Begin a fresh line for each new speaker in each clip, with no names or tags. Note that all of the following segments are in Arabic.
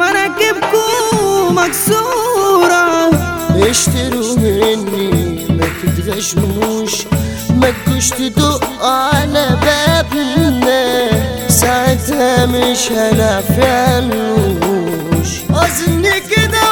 مراكبكم مكسورة.
اشتروا مني ما تتغشموش، ما تجوش تدق على بابنا، ساعتها مش هنعفلوش. اظن كده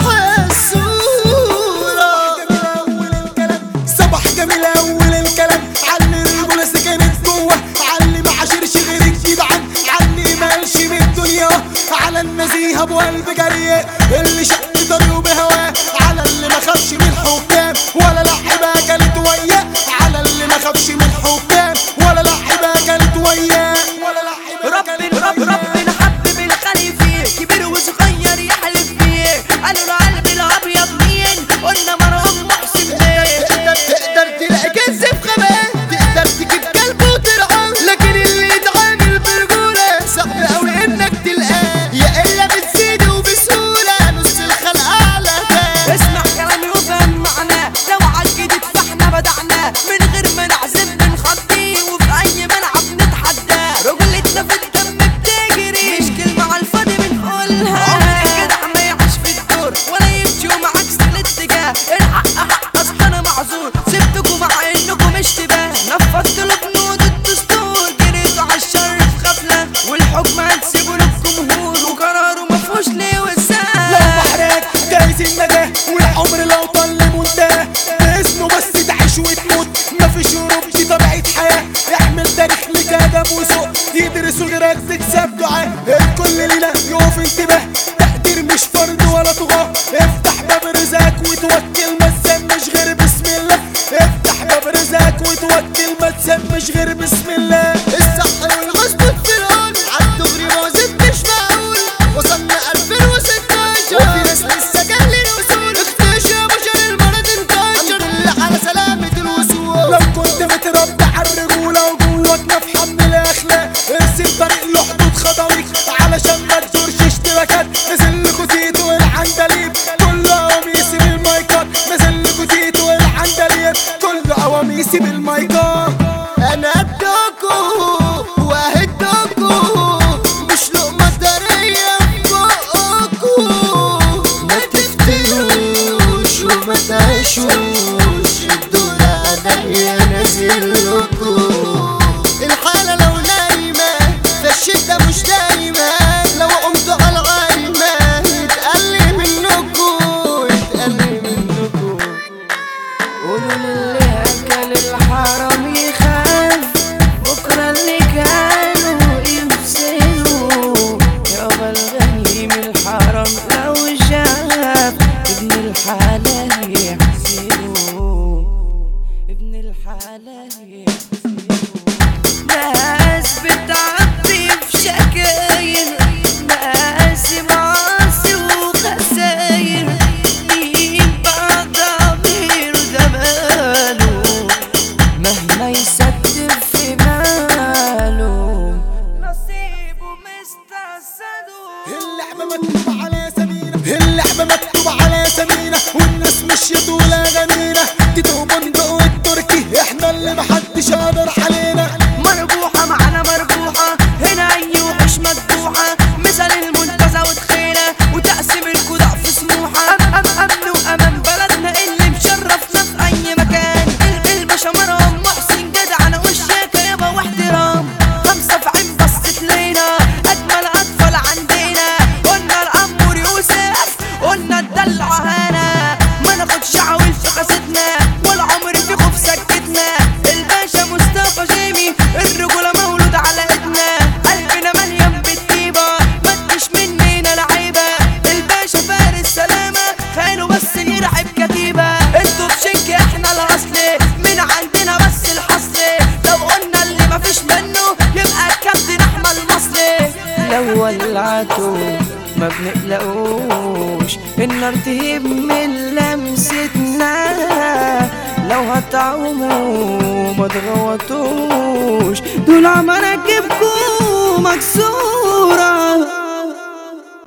صباح جميل اول الكلام، علي الرجوله سكنت جوه، علي ما عاشرش غير الجدعان، علي مالش من الدنيا، على النزيهه بقلب جريء اللي شق طريقه بهواه، على اللي ما خافش من الحكام ولا لعبه كانت وياه، على اللي ما خافش من الحكام ولا لعبه كانت وياه، ولا لعبه كانت وياه.
ربنا حبب الخلي فيه، كبير وصغير يحلف فيه، قالوا له قلبي الابيض مين؟ قلنا مرهم محسن ليه.
تقدر تلاقي كنز في غابات، تقدر تجيب كلب وترعاه، لكن اللي يتعامل برجوله صعب قوي انك تلقاه، يا الا بتزيد وبسهوله نص الخلق على ده.
اسمع كلامي وفهم معناه، لو عالجديد فاحنا بدعناه، من غير ما نعزم بنخطيه، وفي اي ملعب نتحداه، رجولتنا في الدم بتجري، مش كلمه على الفاضي بنقولها. عمر الجدع ما يعيش في الدور ولا يمشي ومعاكس الاتجاه، الحق حق اصل انا معذور، سبتكوا مع انكم اشتباه، نفضتوا له بنود الدستور، جريتوا على الشر في غفله، والحكم هتسيبوا للجمهور، وقراره مفهوش ليه وسام.
لو بحرك جايز النجاة والعمر لو طل منتهى، باسمه بس تعيش وتموت، مفيش هروب دي طبيعة حياة، اعمل تاريخ لك ادب وذوق، يدرسوا غيرك تكسب دعاء، الكل لينا يقف انتباه، تقدير مش فرض ولا طغاة، افتح باب رزقك وتوكل ما تسمش غير بسم الله، افتح باب رزقك وتوكل ما تسمش غير بسم الله.
الصح والمظبوط في العون عالدغري ما زدتش معقول، وصلنا 2016 وفي ناس لسه جاهل الوصول، اكتشفوا شر المرض انتشر، الحمد لله على سلامة الوصول.
لو كنت متربي على الرجولة وجواك نفحة من الأخلاق، ارسم طريق له حدود خطويك علشان ما تزورش اشتباكات، نزل لكوا تيتو العندليب كل قواميسي بالمايكات، نزل لكوا تيتو العندليب كل قواميسي بالمايكات.
انا ادوكو واهدوكو مش لقمة طرية في بقكو، ما تفتروش وما تعيشوش، الدور عليا نازلكو. الحالة لو نايمة فالشدة مش دايمة، لو قمتوا على العايمة يتقل منكو يتقل منكو.
قولوا للي اكل الحرام يخاف، بكره اللي كانوا يفسدوا، يابا الغني من الحرام لو شاف ابن الحلال يحسدوا، ابن الحلال يحسدوا. ناس بتعبي في شكاير، ناس معاصي وخساير، مين بعد ضمير زمانه مهما يستف في ماله نصيبه مستسده.
اللعبة مكتوبة على سمينة، اللعبة مكتوبة على سمينة، والناس ماشية طول أغانينا، تيتو بندق والتركي احنا اللي محدش قادر علينا.
مربوحة معنا مربوحة، هنا أي وحش مذبوحة، مثل المنتزه وتخينة، وتقسيم الكودع في سموحة، أمن وأمان بلدنا اللي مشرفنا في أي مكان، الباشا مرهم محسن جدعنا والشيكة يابا واحترام، خمسة في عين بصت لينا، أجمل أطفال عندنا، قلنا الأمور يوسف، قلنا الدلع هنا، ما ناخدش عويل في قصتنا، والعمر في خوف سكتنا، الباشا مصطفى جيمي الرجولة مولود على ايدنا، قلبنا مليان بالطيبة ما تجيش مننا لعيبة، الباشا فارس سلامة خاينه بس يرعب كتيبة، انتوا في شنك احنا الاصل، من عندنا بس الحصل، لو قلنا اللي مفيش منه يبقى الكابتن احمد المصري. لو ولعتوا ما بنقلقوش، النار تهب من لمستنا، لو هتعوموا ما تغوطوش، دول مراكبكم مكسورة.